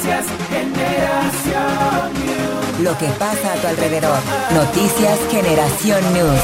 Noticias Generación News. Lo que pasa a tu alrededor. Noticias Generación News.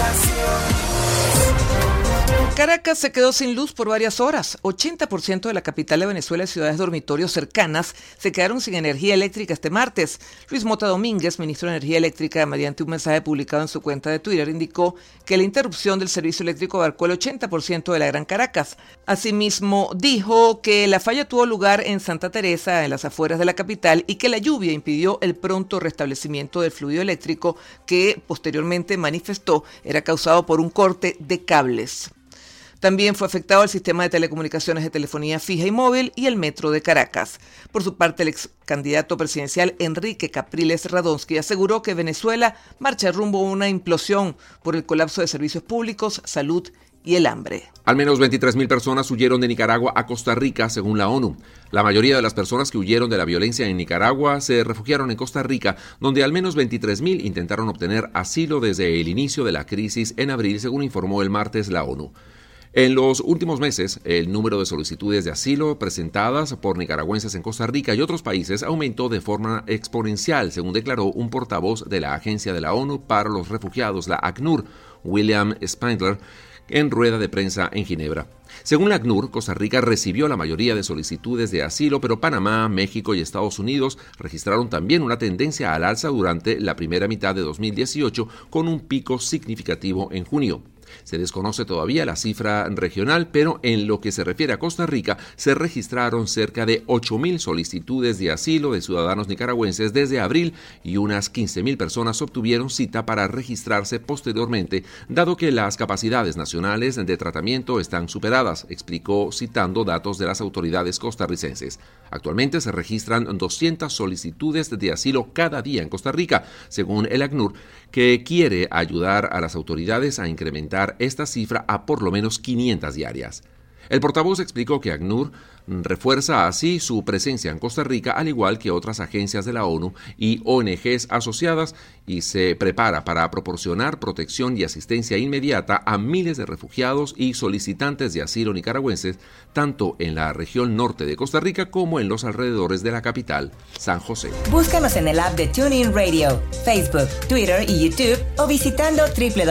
Caracas se quedó sin luz por varias horas. 80% de la capital de Venezuela y ciudades dormitorios cercanas se quedaron sin energía eléctrica este martes. Luis Mota Domínguez, ministro de Energía Eléctrica, mediante un mensaje publicado en su cuenta de Twitter, indicó que la interrupción del servicio eléctrico abarcó el 80% de la Gran Caracas. Asimismo, dijo que la falla tuvo lugar en Santa Teresa, en las afueras de la capital, y que la lluvia impidió el pronto restablecimiento del fluido eléctrico que posteriormente manifestó era causado por un corte de cables. También fue afectado el sistema de telecomunicaciones de telefonía fija y móvil y el metro de Caracas. Por su parte, el ex candidato presidencial Enrique Capriles Radonsky aseguró que Venezuela marcha rumbo a una implosión por el colapso de servicios públicos, salud y el hambre. Al menos 23.000 personas huyeron de Nicaragua a Costa Rica, según la ONU. La mayoría de las personas que huyeron de la violencia en Nicaragua se refugiaron en Costa Rica, donde al menos 23.000 intentaron obtener asilo desde el inicio de la crisis en abril, según informó el martes la ONU. En los últimos meses, el número de solicitudes de asilo presentadas por nicaragüenses en Costa Rica y otros países aumentó de forma exponencial, según declaró un portavoz de la Agencia de la ONU para los Refugiados, la ACNUR, William Spindler, en rueda de prensa en Ginebra. Según la ACNUR, Costa Rica recibió la mayoría de solicitudes de asilo, pero Panamá, México y Estados Unidos registraron también una tendencia al alza durante la primera mitad de 2018, con un pico significativo en junio. Se desconoce todavía la cifra regional, pero en lo que se refiere a Costa Rica, se registraron cerca de 8.000 solicitudes de asilo de ciudadanos nicaragüenses desde abril y unas 15.000 personas obtuvieron cita para registrarse posteriormente, dado que las capacidades nacionales de tratamiento están superadas, explicó citando datos de las autoridades costarricenses. Actualmente se registran 200 solicitudes de asilo cada día en Costa Rica, según el ACNUR, que quiere ayudar a las autoridades a incrementar esta cifra a por lo menos 500 diarias. El portavoz explicó que ACNUR refuerza así su presencia en Costa Rica, al igual que otras agencias de la ONU y ONGs asociadas, y se prepara para proporcionar protección y asistencia inmediata a miles de refugiados y solicitantes de asilo nicaragüenses, tanto en la región norte de Costa Rica como en los alrededores de la capital, San José. Búscanos en el app de TuneIn Radio, Facebook, Twitter y YouTube, o visitando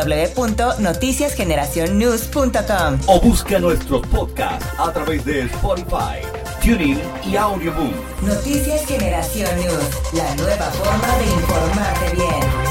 www.noticiasgeneracionnews.com. O busca nuestros podcasts a través de Spotify, TuneIn y Audioboom. Noticias Generación News, la nueva forma de informarte bien.